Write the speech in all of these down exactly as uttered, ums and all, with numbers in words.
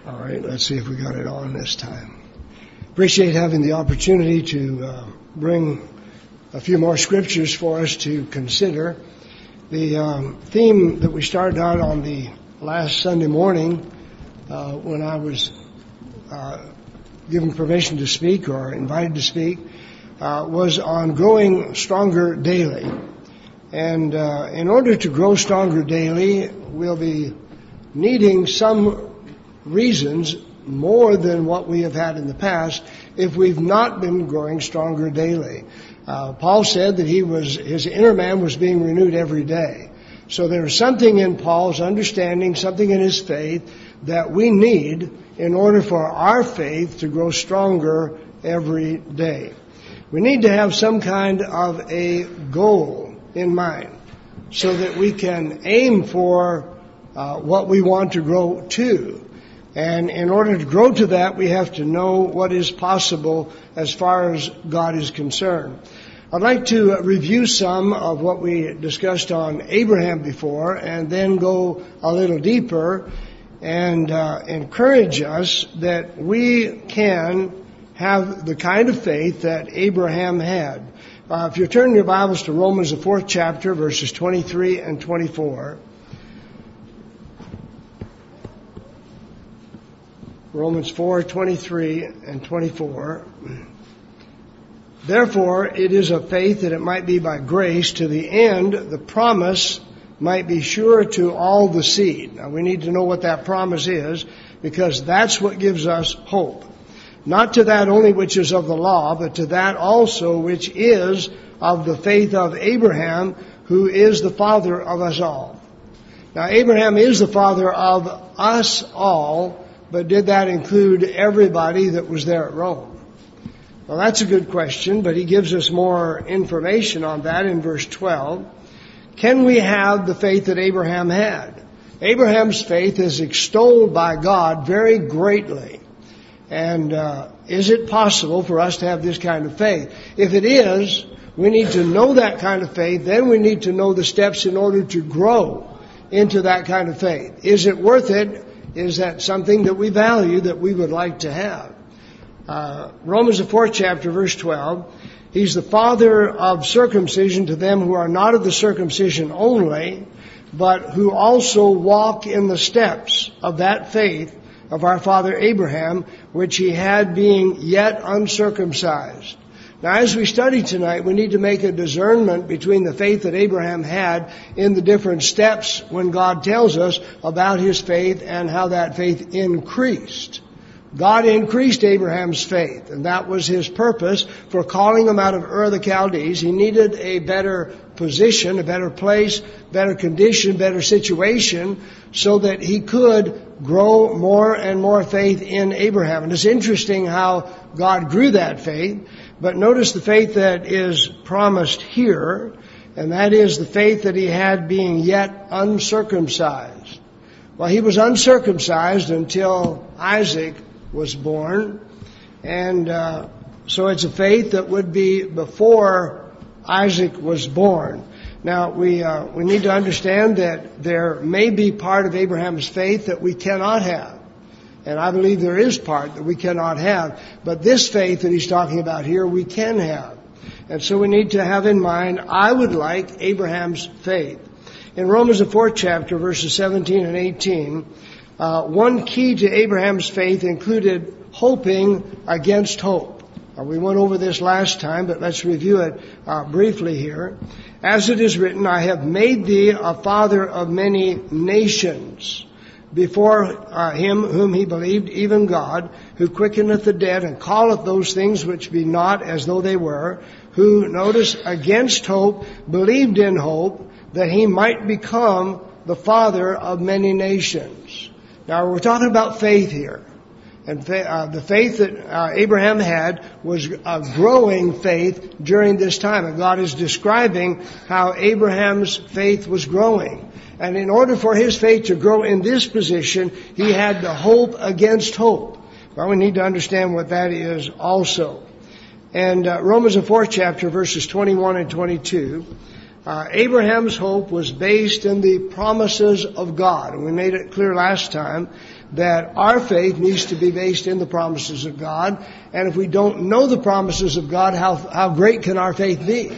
All right, let's see if we got it on this time. Appreciate having the opportunity to uh, bring a few more scriptures for us to consider. The um, theme that we started out on the last Sunday morning uh, when I was uh, given permission to speak or invited to speak uh, was on growing stronger daily. And uh, in order to grow stronger daily, we'll be needing some reasons more than what we have had in the past if we've not been growing stronger daily. Uh, Paul said that he was, his inner man was being renewed every day. So there is something in Paul's understanding, something in his faith that we need in order for our faith to grow stronger every day. We need to have some kind of a goal in mind so that we can aim for uh, what we want to grow to. And in order to grow to that, we have to know what is possible as far as God is concerned. I'd like to review some of what we discussed on Abraham before and then go a little deeper and uh, encourage us that we can have the kind of faith that Abraham had. Uh, if you turn your Bibles to Romans, the fourth chapter, verses twenty-three and twenty-four. Romans four, twenty-three and twenty-four. Therefore, it is of faith that it might be by grace to the end the promise might be sure to all the seed. Now, we need to know what that promise is because that's what gives us hope. Not to that only which is of the law, but to that also which is of the faith of Abraham, who is the father of us all. Now, Abraham is the father of us all, but did that include everybody that was there at Rome? Well, that's a good question, but he gives us more information on that in verse twelve. Can we have the faith that Abraham had? Abraham's faith is extolled by God very greatly. And uh, is it possible for us to have this kind of faith? If it is, we need to know that kind of faith. Then we need to know the steps in order to grow into that kind of faith. Is it worth it? Is that something that we value, that we would like to have? Uh, Romans, the fourth chapter, verse twelve. He's the father of circumcision to them who are not of the circumcision only, but who also walk in the steps of that faith of our father Abraham, which he had being yet uncircumcised. Now, as we study tonight, we need to make a discernment between the faith that Abraham had in the different steps when God tells us about his faith and how that faith increased. God increased Abraham's faith, and that was his purpose for calling him out of Ur of the Chaldees. He needed a better position, a better place, better condition, better situation, so that he could grow more and more faith in Abraham. And it's interesting how God grew that faith. But notice the faith that is promised here, and that is the faith that he had being yet uncircumcised. Well, he was uncircumcised until Isaac was born, and uh, so it's a faith that would be before Isaac was born. Now, we uh, we need to understand that there may be part of Abraham's faith that we cannot have. And I believe there is part that we cannot have. But this faith that he's talking about here, we can have. And so we need to have in mind, I would like Abraham's faith. In Romans, the fourth chapter, verses seventeen and eighteen, uh, one key to Abraham's faith included hoping against hope. Uh, we went over this last time, but let's review it uh, briefly here. As it is written, I have made thee a father of many nations. Before uh, him whom he believed, even God, who quickeneth the dead and calleth those things which be not as though they were, who, notice, against hope, believed in hope, that he might become the father of many nations. Now, we're talking about faith here. And uh, the faith that uh, Abraham had was a growing faith during this time. And God is describing how Abraham's faith was growing. And in order for his faith to grow in this position, he had to hope against hope. Well, we need to understand what that is also. And uh, Romans, the fourth chapter, verses twenty-one and twenty-two. Uh, Abraham's hope was based in the promises of God. And we made it clear last time that our faith needs to be based in the promises of God. And if we don't know the promises of God, how, how great can our faith be?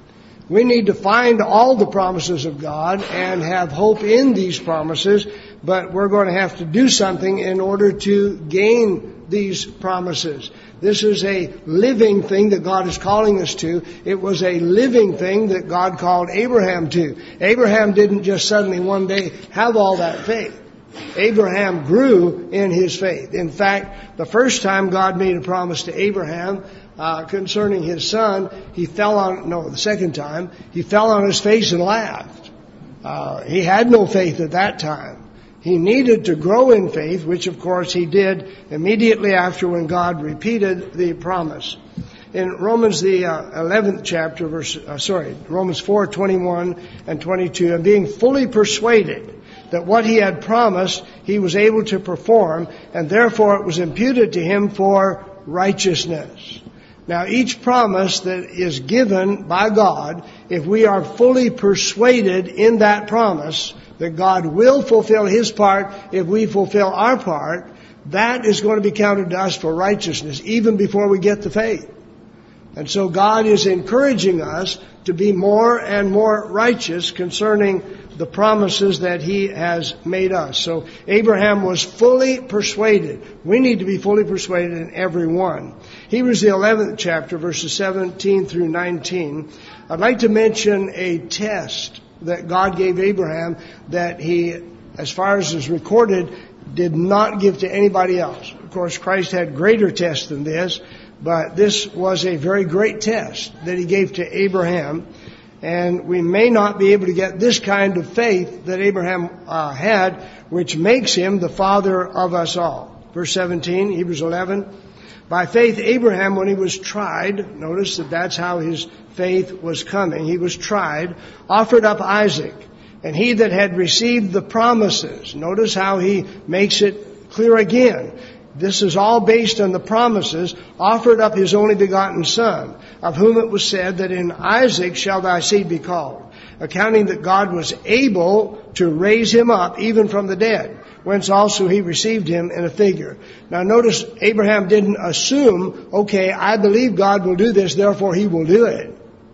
We need to find all the promises of God and have hope in these promises, but we're going to have to do something in order to gain these promises. This is a living thing that God is calling us to. It was a living thing that God called Abraham to. Abraham didn't just suddenly one day have all that faith. Abraham grew in his faith. In fact, the first time God made a promise to Abraham uh, concerning his son, he fell on, no, the second time, he fell on his face and laughed. Uh, he had no faith at that time. He needed to grow in faith, which of course he did immediately after when God repeated the promise. In Romans the uh, eleventh chapter, verse, uh, sorry, Romans four, twenty-one and twenty-two, and being fully persuaded that what he had promised he was able to perform, and therefore it was imputed to him for righteousness. Now, each promise that is given by God, if we are fully persuaded in that promise that God will fulfill His part if we fulfill our part, that is going to be counted to us for righteousness, even before we get the faith. And so God is encouraging us to be more and more righteous concerning the promises that He has made us. So Abraham was fully persuaded. We need to be fully persuaded in every one. Hebrews the eleventh chapter, verses seventeen through nineteen. I'd like to mention a test that God gave Abraham that He, as far as is recorded, did not give to anybody else. Of course, Christ had greater tests than this, but this was a very great test that He gave to Abraham. And we may not be able to get this kind of faith that Abraham uh, had, which makes him the father of us all. Verse seventeen, Hebrews eleven. By faith, Abraham, when he was tried, notice that that's how his faith was coming. He was tried, offered up Isaac. And he that had received the promises, notice how he makes it clear again. This is all based on the promises, offered up his only begotten son, of whom it was said that in Isaac shall thy seed be called, accounting that God was able to raise him up even from the dead, whence also he received him in a figure. Now notice Abraham didn't assume, okay, I believe God will do this, therefore He will do it.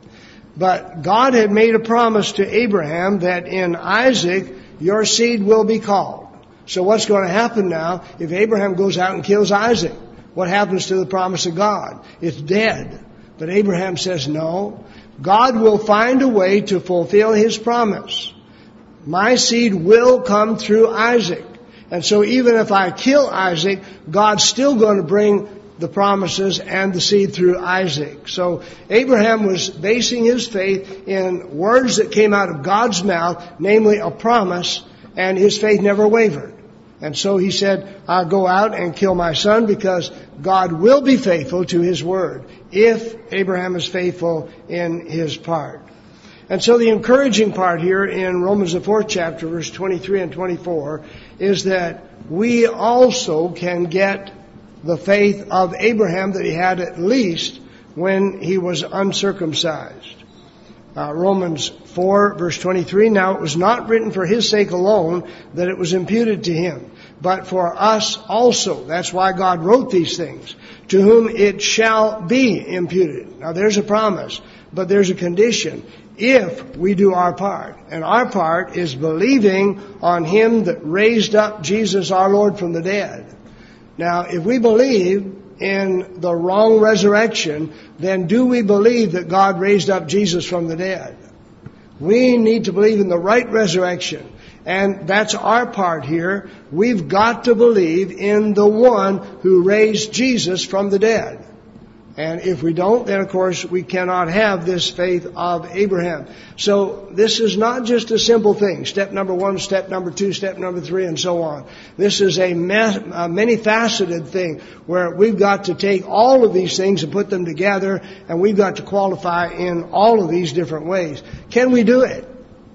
But God had made a promise to Abraham that in Isaac your seed will be called. So what's going to happen now if Abraham goes out and kills Isaac? What happens to the promise of God? It's dead. But Abraham says, no, God will find a way to fulfill His promise. My seed will come through Isaac. And so even if I kill Isaac, God's still going to bring the promises and the seed through Isaac. So Abraham was basing his faith in words that came out of God's mouth, namely a promise, and his faith never wavered. And so he said, I'll go out and kill my son because God will be faithful to His word if Abraham is faithful in his part. And so the encouraging part here in Romans the fourth chapter, verse twenty-three and twenty-four, is that we also can get the faith of Abraham that he had at least when he was uncircumcised. Uh, Romans four, verse twenty-three, now it was not written for his sake alone that it was imputed to him, but for us also. That's why God wrote these things, to whom it shall be imputed. Now there's a promise, but there's a condition. If we do our part, and our part is believing on Him that raised up Jesus our Lord from the dead. Now, if we believe in the wrong resurrection, then do we believe that God raised up Jesus from the dead? We need to believe in the right resurrection. And that's our part here. We've got to believe in the one who raised Jesus from the dead. And if we don't, then of course we cannot have this faith of Abraham. So this is not just a simple thing. Step number one, step number two, step number three, and so on. This is a, a many-faceted thing where we've got to take all of these things and put them together, and we've got to qualify in all of these different ways. Can we do it?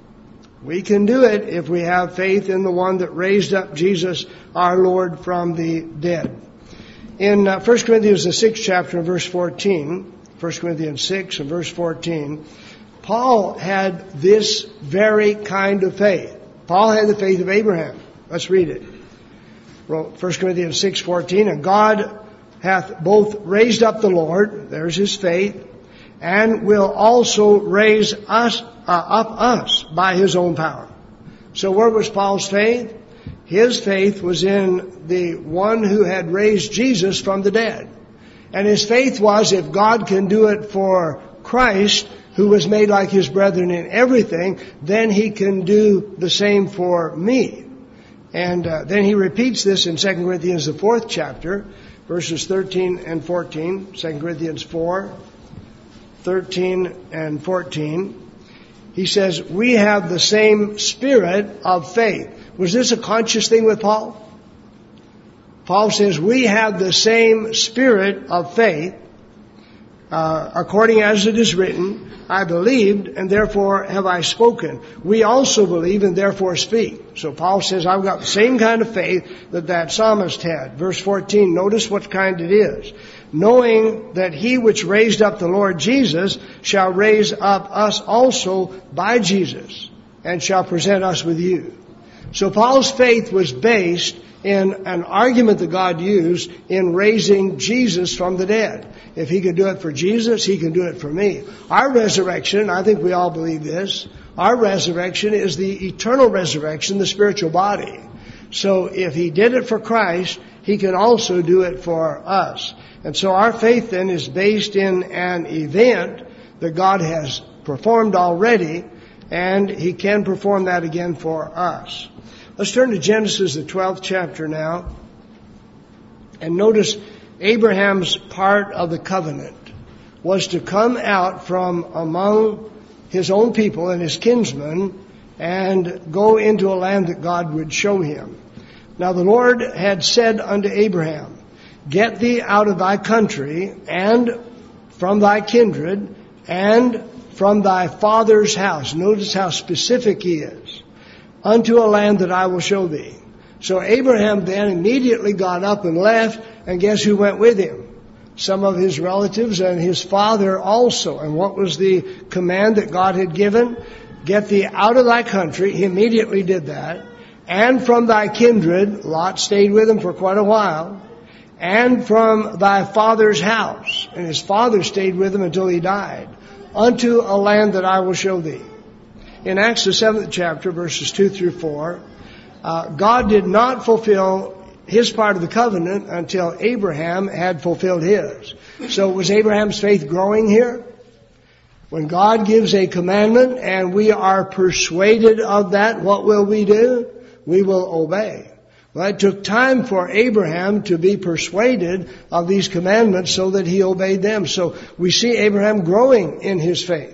We can do it if we have faith in the one that raised up Jesus our Lord from the dead. In uh, First Corinthians, the sixth chapter, verse fourteen, First Corinthians six and verse fourteen, Paul had this very kind of faith. Paul had the faith of Abraham. Let's read it. First Corinthians six fourteen, and God hath both raised up the Lord, there's his faith, and will also raise us uh, up us by his own power. So where was Paul's faith? His faith was in the one who had raised Jesus from the dead. And his faith was, if God can do it for Christ, who was made like his brethren in everything, then he can do the same for me. And uh, then he repeats this in Second Corinthians, the fourth chapter, verses thirteen and fourteen. Second Corinthians four, thirteen and fourteen. He says, we have the same spirit of faith. Was this a conscious thing with Paul? Paul says, we have the same spirit of faith, uh, according as it is written, I believed, and therefore have I spoken. We also believe, and therefore speak. So Paul says, I've got the same kind of faith that that psalmist had. Verse fourteen, notice what kind it is. Knowing that he which raised up the Lord Jesus shall raise up us also by Jesus, and shall present us with you. So Paul's faith was based in an argument that God used in raising Jesus from the dead. If he could do it for Jesus, he can do it for me. Our resurrection, I think we all believe this, our resurrection is the eternal resurrection, the spiritual body. So if he did it for Christ, he can also do it for us. And so our faith then is based in an event that God has performed already, and he can perform that again for us. Let's turn to Genesis, the twelfth chapter now, and notice Abraham's part of the covenant was to come out from among his own people and his kinsmen and go into a land that God would show him. Now the Lord had said unto Abraham, get thee out of thy country and from thy kindred and from thy father's house. Notice how specific he is. Unto a land that I will show thee. So Abraham then immediately got up and left, and guess who went with him? Some of his relatives and his father also. And what was the command that God had given? Get thee out of thy country. He immediately did that. And from thy kindred, Lot stayed with him for quite a while. And from thy father's house. And his father stayed with him until he died. Unto a land that I will show thee. In Acts the seventh chapter, verses two through four, uh, God did not fulfill his part of the covenant until Abraham had fulfilled his. So was Abraham's faith growing here? When God gives a commandment and we are persuaded of that, what will we do? We will obey. Well, it took time for Abraham to be persuaded of these commandments so that he obeyed them. So we see Abraham growing in his faith.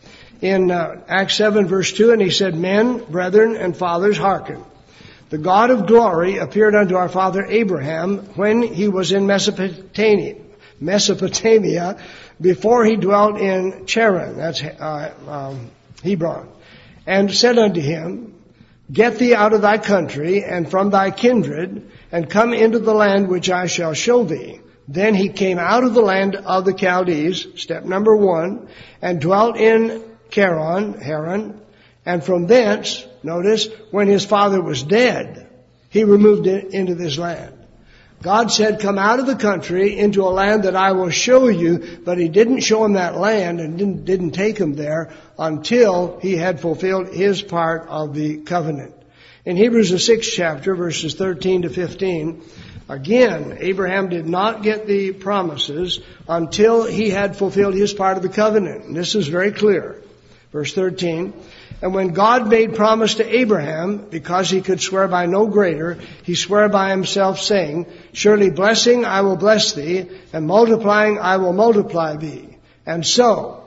In uh, Acts seven verse two, and he said, men, brethren, and fathers, hearken. The God of glory appeared unto our father Abraham when he was in Mesopotamia, Mesopotamia before he dwelt in Charan, that's uh, um, Hebron, and said unto him, get thee out of thy country and from thy kindred, and come into the land which I shall show thee. Then he came out of the land of the Chaldees, step number one, and dwelt in Charan, Haran, and from thence, notice, when his father was dead, he removed it into this land. God said, come out of the country into a land that I will show you, but he didn't show him that land and didn't, didn't take him there until he had fulfilled his part of the covenant. In Hebrews the sixth chapter, verses thirteen to fifteen, again, Abraham did not get the promises until he had fulfilled his part of the covenant. And this is very clear. Verse thirteen, and when God made promise to Abraham, because he could swear by no greater, he swore by himself, saying, surely blessing I will bless thee, and multiplying I will multiply thee. And so,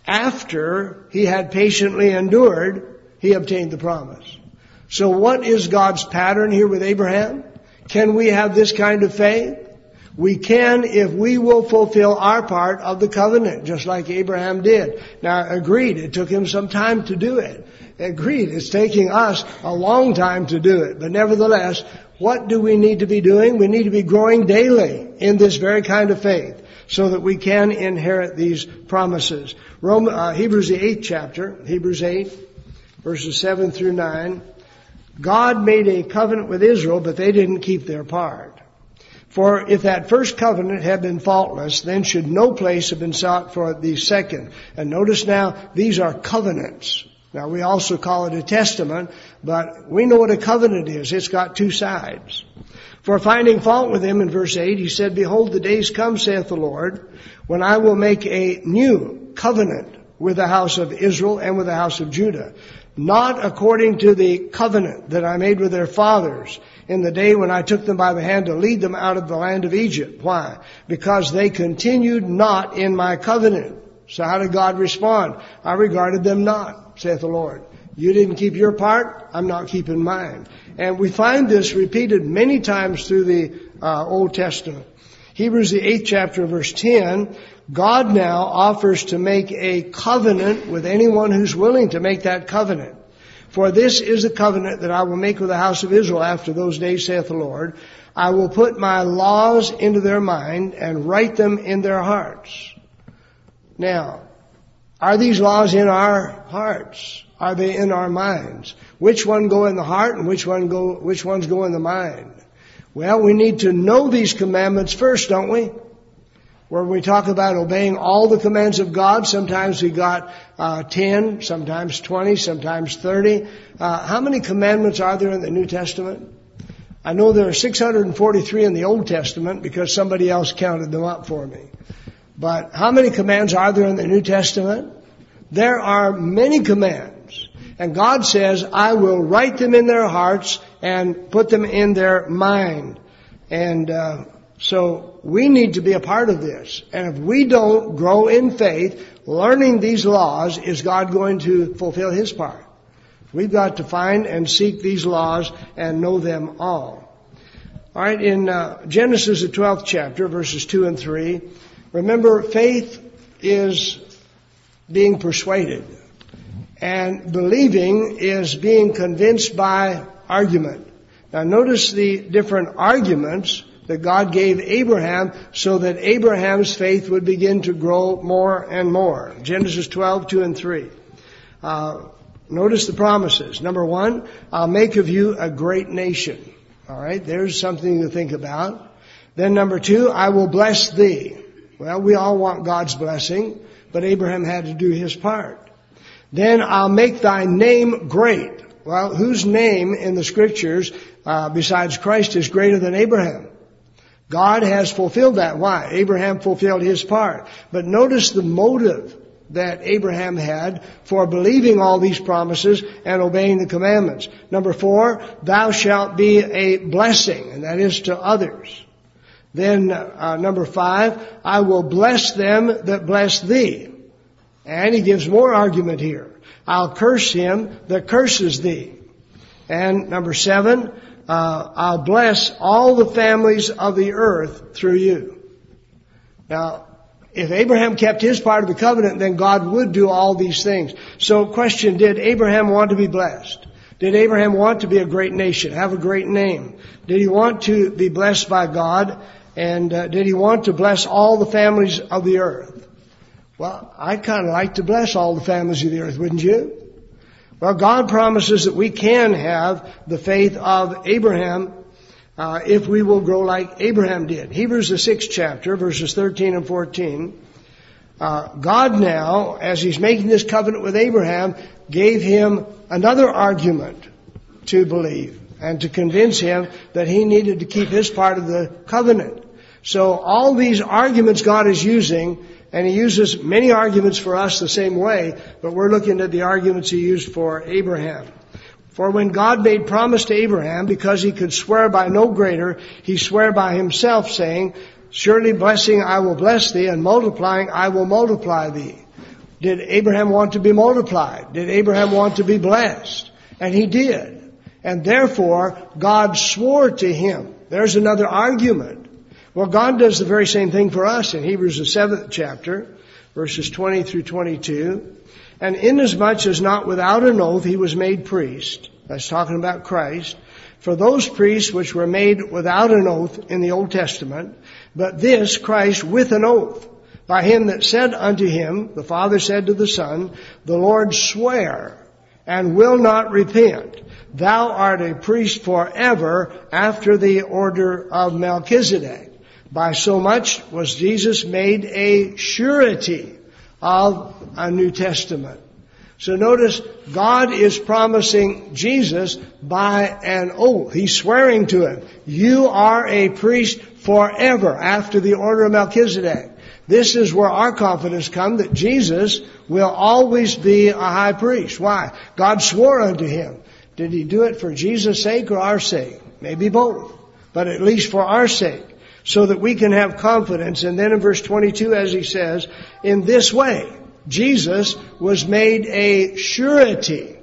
after he had patiently endured, he obtained the promise. So what is God's pattern here with Abraham? Can we have this kind of faith? We can if we will fulfill our part of the covenant, just like Abraham did. Now, agreed, it took him some time to do it. Agreed, it's taking us a long time to do it. But nevertheless, what do we need to be doing? We need to be growing daily in this very kind of faith so that we can inherit these promises. Rome, uh, Hebrews, the eighth chapter, Hebrews eight, verses seven through nine. God made a covenant with Israel, but they didn't keep their part. For if that first covenant had been faultless, then should no place have been sought for the second. And notice now, these are covenants. Now, we also call it a testament, but we know what a covenant is. It's got two sides. For finding fault with him, in verse eight, he said, Behold, the days come, saith the Lord, when I will make a new covenant with the house of Israel and with the house of Judah, not according to the covenant that I made with their fathers in the day when I took them by the hand to lead them out of the land of Egypt. Why? Because they continued not in my covenant. So how did God respond? I regarded them not, saith the Lord. You didn't keep your part, I'm not keeping mine. And we find this repeated many times through the uh, Old Testament. Hebrews, the eighth chapter, verse ten, God now offers to make a covenant with anyone who's willing to make that covenant. For this is the covenant that I will make with the house of Israel after those days, saith the Lord. I will put my laws into their mind and write them in their hearts. Now, are these laws in our hearts? Are they in our minds? Which one go in the heart and which one go, which ones go in the mind? Well, we need to know these commandments first, don't we? Where we talk about obeying all the commands of God, sometimes we got uh, ten, sometimes twenty, sometimes thirty. Uh, how many commandments are there in the New Testament? I know there are six hundred forty-three in the Old Testament because somebody else counted them up for me. But how many commands are there in the New Testament? There are many commands. And God says, I will write them in their hearts and put them in their mind. And uh, so we need to be a part of this. And if we don't grow in faith, learning these laws, is God going to fulfill His part? We've got to find and seek these laws and know them all. All right, in uh, Genesis, the twelfth chapter, verses two and three, remember, faith is being persuaded. And believing is being convinced by argument. Now notice the different arguments that God gave Abraham so that Abraham's faith would begin to grow more and more. Genesis twelve, two and three. Uh, notice the promises. Number one, I'll make of you a great nation. All right, there's something to think about. Then number two, I will bless thee. Well, we all want God's blessing, but Abraham had to do his part. Then I'll make thy name great. Well, whose name in the Scriptures, uh, besides Christ, is greater than Abraham? God has fulfilled that. Why? Abraham fulfilled his part. But notice the motive that Abraham had for believing all these promises and obeying the commandments. Number four, thou shalt be a blessing, and that is to others. Then uh, number five, I will bless them that bless thee. And he gives more argument here. I'll curse him that curses thee. And number seven, uh, I'll bless all the families of the earth through you. Now, if Abraham kept his part of the covenant, then God would do all these things. So question, did Abraham want to be blessed? Did Abraham want to be a great nation, have a great name? Did he want to be blessed by God? And uh, did he want to bless all the families of the earth? Well, I'd kind of like to bless all the families of the earth, wouldn't you? Well, God promises that we can have the faith of Abraham uh, if we will grow like Abraham did. Hebrews, the sixth chapter, verses thirteen and fourteen. Uh, God now, as He's making this covenant with Abraham, gave him another argument to believe and to convince him that he needed to keep his part of the covenant. So all these arguments God is using, and He uses many arguments for us the same way, but we're looking at the arguments He used for Abraham. For when God made promise to Abraham, because He could swear by no greater, He swore by Himself, saying, surely blessing I will bless thee, and multiplying I will multiply thee. Did Abraham want to be multiplied? Did Abraham want to be blessed? And he did. And therefore, God swore to him. There's another argument. Well, God does the very same thing for us in Hebrews, the seventh chapter, verses twenty through twenty-two. And inasmuch as not without an oath he was made priest, that's talking about Christ, for those priests which were made without an oath in the Old Testament, but this Christ with an oath, by him that said unto him, the Father said to the Son, the Lord swear, and will not repent. Thou art a priest forever after the order of Melchizedek. By so much was Jesus made a surety of a New Testament. So notice, God is promising Jesus by an oath. He's swearing to him, you are a priest forever after the order of Melchizedek. This is where our confidence comes, that Jesus will always be a high priest. Why? God swore unto him. Did he do it for Jesus' sake or our sake? Maybe both, but at least for our sake, so that we can have confidence. And then in verse twenty-two, as he says, in this way, Jesus was made a surety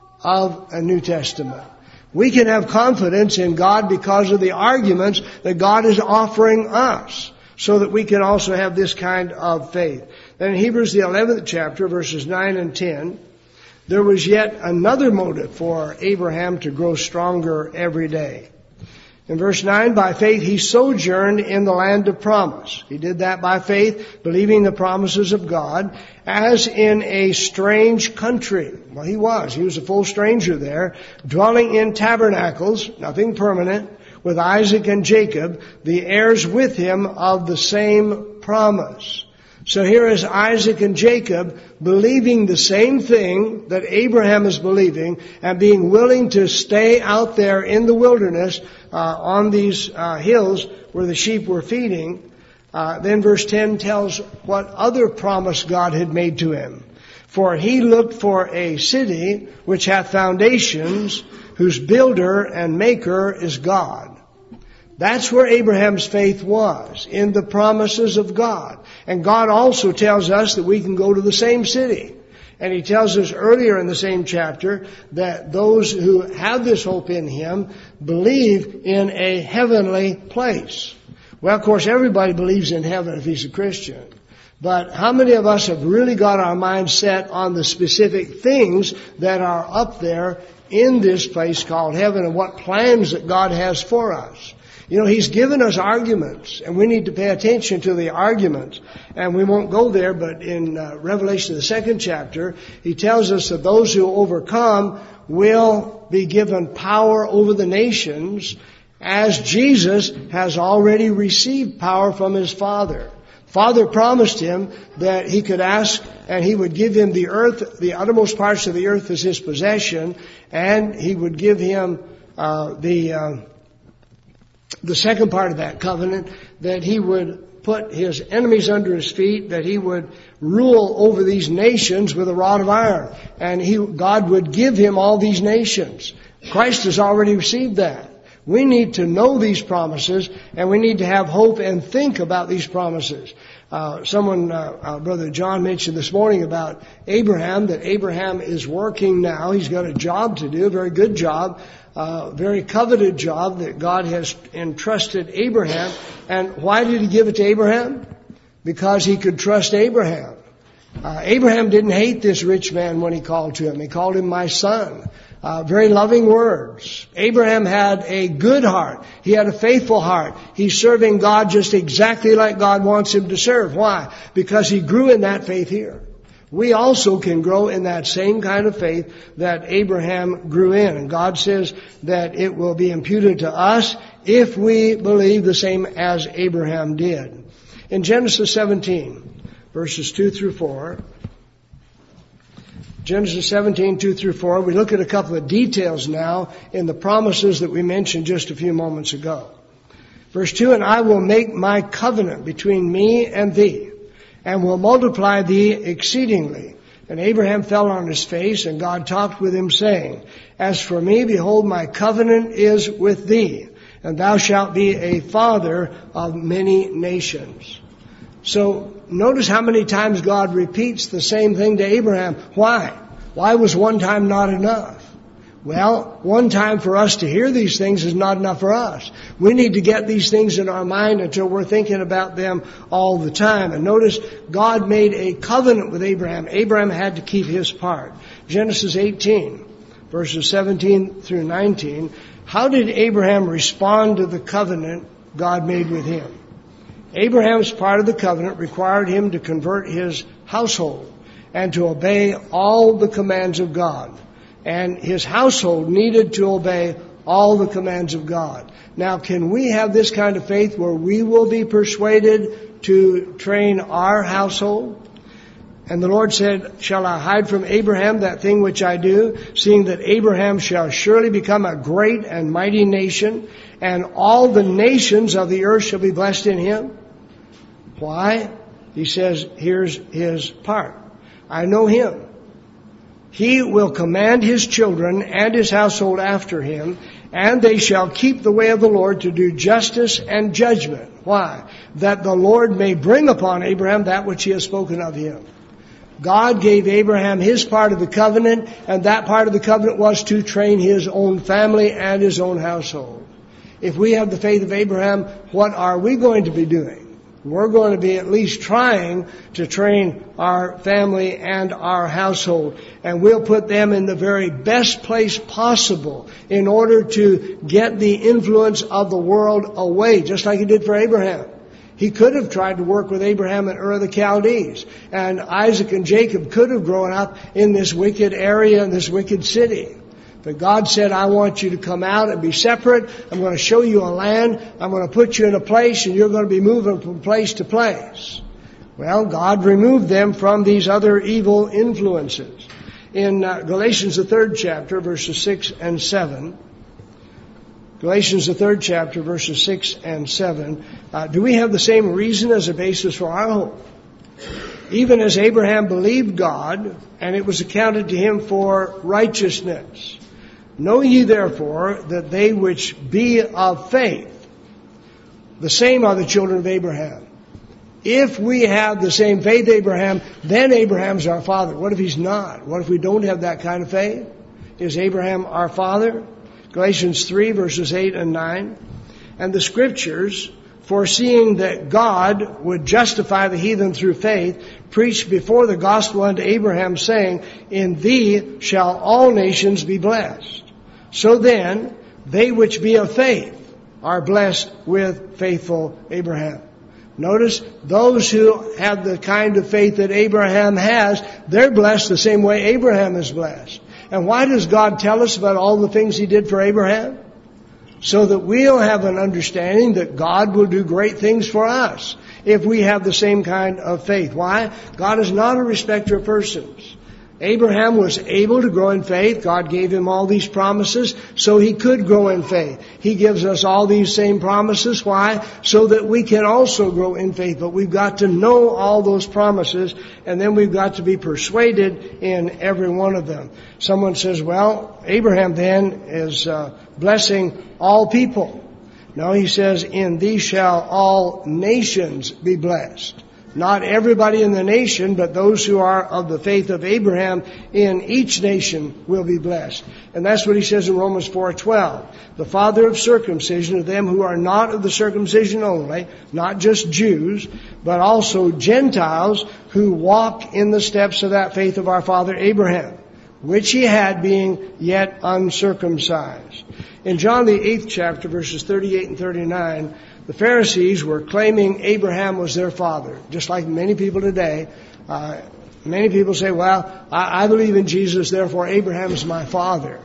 of a New Testament. We can have confidence in God because of the arguments that God is offering us, so that we can also have this kind of faith. Then in Hebrews, the eleventh chapter, verses nine and ten, there was yet another motive for Abraham to grow stronger every day. In verse nine, by faith he sojourned in the land of promise. He did that by faith, believing the promises of God, as in a strange country. Well, he was. He was a full stranger there, dwelling in tabernacles, nothing permanent, with Isaac and Jacob, the heirs with him of the same promise. So here is Isaac and Jacob believing the same thing that Abraham is believing, and being willing to stay out there in the wilderness uh, on these uh, hills where the sheep were feeding. Uh, then verse ten tells what other promise God had made to him. For he looked for a city which hath foundations, whose builder and maker is God. That's where Abraham's faith was, in the promises of God. And God also tells us that we can go to the same city. And he tells us earlier in the same chapter that those who have this hope in him believe in a heavenly place. Well, of course, everybody believes in heaven if he's a Christian. But how many of us have really got our minds set on the specific things that are up there in this place called heaven, and what plans that God has for us? You know, he's given us arguments, and we need to pay attention to the arguments. And we won't go there, but in uh, Revelation, the second chapter, he tells us that those who overcome will be given power over the nations, as Jesus has already received power from his Father. Father promised him that he could ask, and he would give him the earth, the uttermost parts of the earth as his possession, and he would give him uh, the... Uh, The second part of that covenant, that he would put his enemies under his feet, that he would rule over these nations with a rod of iron. And he, God would give him all these nations. Christ has already received that. We need to know these promises, and we need to have hope and think about these promises. Uh, someone, uh, uh, Brother John mentioned this morning about Abraham, that Abraham is working now. He's got a job to do, a very good job. Uh, very coveted job that God has entrusted Abraham. And why did he give it to Abraham? Because he could trust Abraham. Uh, Abraham didn't hate this rich man when he called to him. He called him my son. Uh, very loving words. Abraham had a good heart. He had a faithful heart. He's serving God just exactly like God wants him to serve. Why? Because he grew in that faith here. We also can grow in that same kind of faith that Abraham grew in. And God says that it will be imputed to us if we believe the same as Abraham did. In Genesis seventeen, verses two through four, Genesis seventeen, two through four, we look at a couple of details now in the promises that we mentioned just a few moments ago. Verse two, and I will make my covenant between me and thee, and will multiply thee exceedingly. And Abraham fell on his face, and God talked with him, saying, as for me, behold, my covenant is with thee, and thou shalt be a father of many nations. So notice how many times God repeats the same thing to Abraham. Why? Why was one time not enough? Well, one time for us to hear these things is not enough for us. We need to get these things in our mind until we're thinking about them all the time. And notice, God made a covenant with Abraham. Abraham had to keep his part. Genesis eighteen, verses seventeen through nineteen. How did Abraham respond to the covenant God made with him? Abraham's part of the covenant required him to convert his household and to obey all the commands of God. And his household needed to obey all the commands of God. Now, can we have this kind of faith where we will be persuaded to train our household? And the Lord said, shall I hide from Abraham that thing which I do, seeing that Abraham shall surely become a great and mighty nation, and all the nations of the earth shall be blessed in him? Why? He says, here's his part. I know him. He will command his children and his household after him, and they shall keep the way of the Lord to do justice and judgment. Why? That the Lord may bring upon Abraham that which he has spoken of him. God gave Abraham his part of the covenant, and that part of the covenant was to train his own family and his own household. If we have the faith of Abraham, what are we going to be doing? We're going to be at least trying to train our family and our household. And we'll put them in the very best place possible in order to get the influence of the world away, just like he did for Abraham. He could have tried to work with Abraham in Ur of the Chaldees. And Isaac and Jacob could have grown up in this wicked area, in this wicked city. But God said, I want you to come out and be separate. I'm going to show you a land. I'm going to put you in a place, and you're going to be moving from place to place. Well, God removed them from these other evil influences. In uh, Galatians, the third chapter, verses six and seven. Galatians, the third chapter, verses six and seven. Uh, do we have the same reason as a basis for our hope? Even as Abraham believed God, and it was accounted to him for righteousness. Know ye therefore that they which be of faith, the same are the children of Abraham. If we have the same faith Abraham, then Abraham's our father. What if he's not? What if we don't have that kind of faith? Is Abraham our father? Galatians three, verses eight and nine. And the scriptures, foreseeing that God would justify the heathen through faith, preached before the gospel unto Abraham, saying, in thee shall all nations be blessed. So then, they which be of faith are blessed with faithful Abraham. Notice, those who have the kind of faith that Abraham has, they're blessed the same way Abraham is blessed. And why does God tell us about all the things he did for Abraham? So that we'll have an understanding that God will do great things for us if we have the same kind of faith. Why? God is not a respecter of persons. Abraham was able to grow in faith. God gave him all these promises so he could grow in faith. He gives us all these same promises. Why? So that we can also grow in faith. But we've got to know all those promises, and then we've got to be persuaded in every one of them. Someone says, well, Abraham then is uh, blessing all people. No, he says, in thee shall all nations be blessed. Not everybody in the nation, but those who are of the faith of Abraham in each nation will be blessed. And that's what he says in Romans four twelve. The father of circumcision of them who are not of the circumcision only, not just Jews, but also Gentiles who walk in the steps of that faith of our father Abraham, which he had being yet uncircumcised. In John the eighth chapter, verses thirty-eight and thirty-nine, the Pharisees were claiming Abraham was their father, just like many people today. Uh, many people say, well, I, I believe in Jesus, therefore Abraham is my father.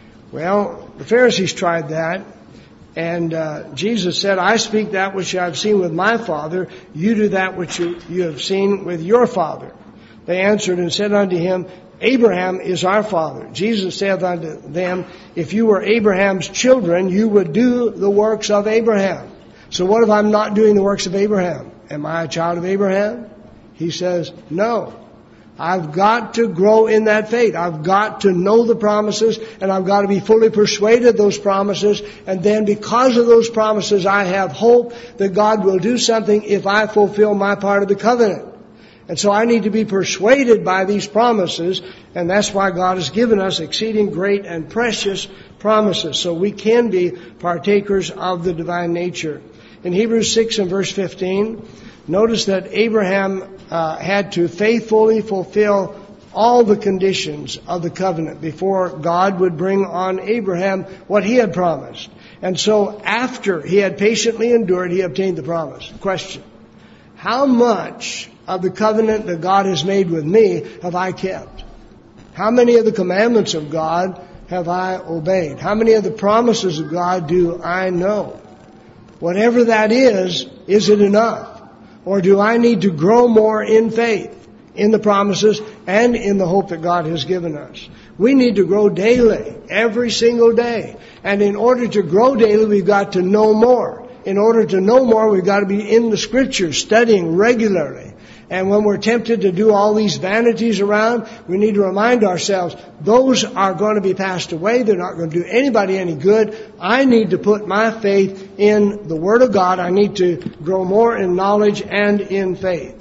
Well, the Pharisees tried that, and uh, Jesus said, I speak that which I have seen with my father, you do that which you, you have seen with your father. They answered and said unto him, Abraham is our father. Jesus saith unto them, if you were Abraham's children, you would do the works of Abraham. So what if I'm not doing the works of Abraham? Am I a child of Abraham? He says, no. I've got to grow in that faith. I've got to know the promises, and I've got to be fully persuaded of those promises. And then because of those promises, I have hope that God will do something if I fulfill my part of the covenant. And so I need to be persuaded by these promises, and that's why God has given us exceeding great and precious promises, so we can be partakers of the divine nature. In Hebrews six and verse fifteen, notice that Abraham uh, had to faithfully fulfill all the conditions of the covenant before God would bring on Abraham what he had promised. And so after he had patiently endured, he obtained the promise. Question: how much of the covenant that God has made with me have I kept? How many of the commandments of God have I obeyed? How many of the promises of God do I know? Whatever that is, is it enough? Or do I need to grow more in faith, in the promises, and in the hope that God has given us? We need to grow daily, every single day. And in order to grow daily, we've got to know more. In order to know more, we've got to be in the Scriptures, studying regularly. And when we're tempted to do all these vanities around, we need to remind ourselves, those are going to be passed away. They're not going to do anybody any good. I need to put my faith in the Word of God. I need to grow more in knowledge and in faith.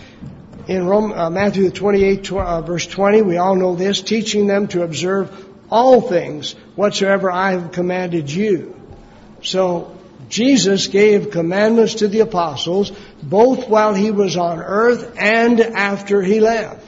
In Rome, uh, Matthew twenty-eight, uh, verse twenty, we all know this, teaching them to observe all things whatsoever I have commanded you. So Jesus gave commandments to the apostles both while he was on earth and after he left.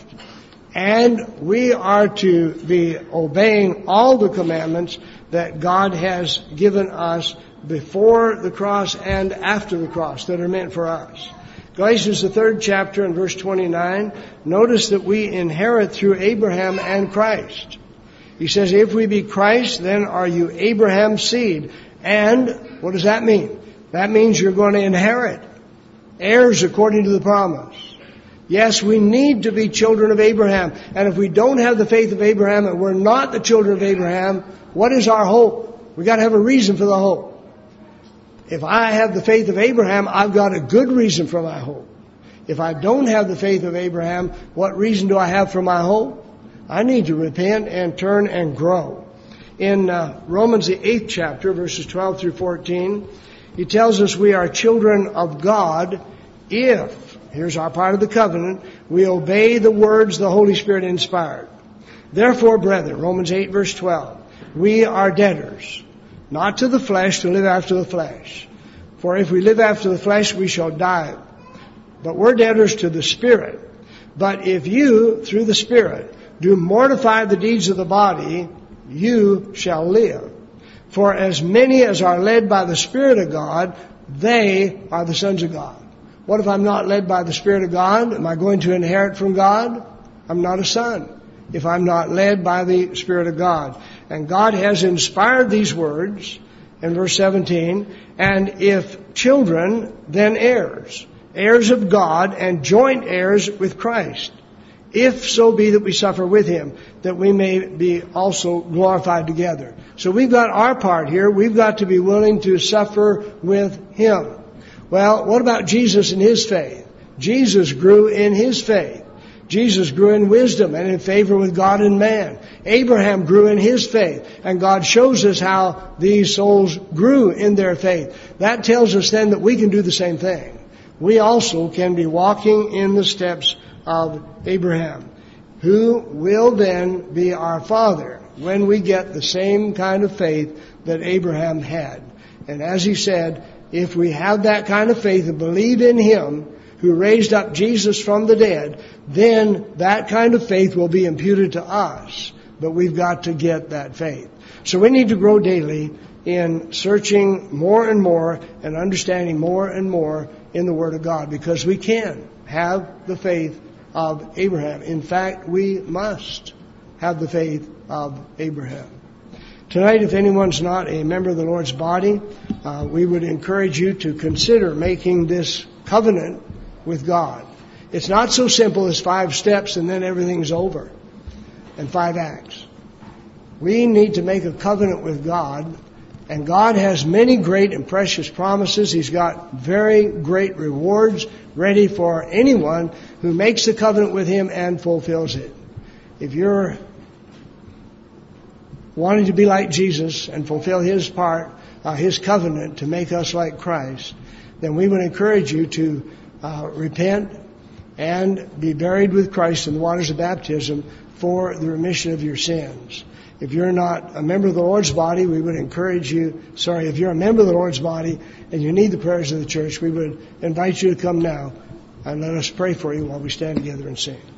And we are to be obeying all the commandments that God has given us before the cross and after the cross that are meant for us. Galatians, the third chapter and verse twenty-nine, notice that we inherit through Abraham and Christ. He says, if we be Christ, then are you Abraham's seed. And what does that mean? That means you're going to inherit. Heirs according to the promise. Yes, we need to be children of Abraham. And if we don't have the faith of Abraham and we're not the children of Abraham, what is our hope? We've got to have a reason for the hope. If I have the faith of Abraham, I've got a good reason for my hope. If I don't have the faith of Abraham, what reason do I have for my hope? I need to repent and turn and grow. In uh, Romans, the eighth chapter, verses twelve through fourteen, he tells us we are children of God if, here's our part of the covenant, we obey the words the Holy Spirit inspired. Therefore, brethren, Romans eight, verse twelve, we are debtors, not to the flesh, to live after the flesh. For if we live after the flesh, we shall die. But we're debtors to the Spirit. But if you, through the Spirit, do mortify the deeds of the body, you shall live. For as many as are led by the Spirit of God, they are the sons of God. What if I'm not led by the Spirit of God? Am I going to inherit from God? I'm not a son if I'm not led by the Spirit of God. And God has inspired these words in verse seventeen, and if children, then heirs, heirs of God and joint heirs with Christ. If so be that we suffer with him, that we may be also glorified together. So we've got our part here. We've got to be willing to suffer with him. Well, what about Jesus and his faith? Jesus grew in his faith. Jesus grew in wisdom and in favor with God and man. Abraham grew in his faith, and God shows us how these souls grew in their faith. That tells us then that we can do the same thing. We also can be walking in the steps of Abraham, who will then be our father when we get the same kind of faith that Abraham had. And as he said, if we have that kind of faith and believe in him who raised up Jesus from the dead, then that kind of faith will be imputed to us. But we've got to get that faith. So we need to grow daily in searching more and more and understanding more and more in the Word of God, because we can have the faith of Abraham. In fact, we must have the faith of Abraham. Tonight, if anyone's not a member of the Lord's body, uh, we would encourage you to consider making this covenant with God. It's not so simple as five steps and then everything's over, and five acts. We need to make a covenant with God, and God has many great and precious promises. He's got very great rewards ready for anyone who makes the covenant with him and fulfills it. If you're wanting to be like Jesus and fulfill his part, uh, his covenant to make us like Christ, then we would encourage you to uh, repent and be buried with Christ in the waters of baptism for the remission of your sins. If you're not a member of the Lord's body, we would encourage you, sorry, if you're a member of the Lord's body and you need the prayers of the church, we would invite you to come now and let us pray for you while we stand together and sing.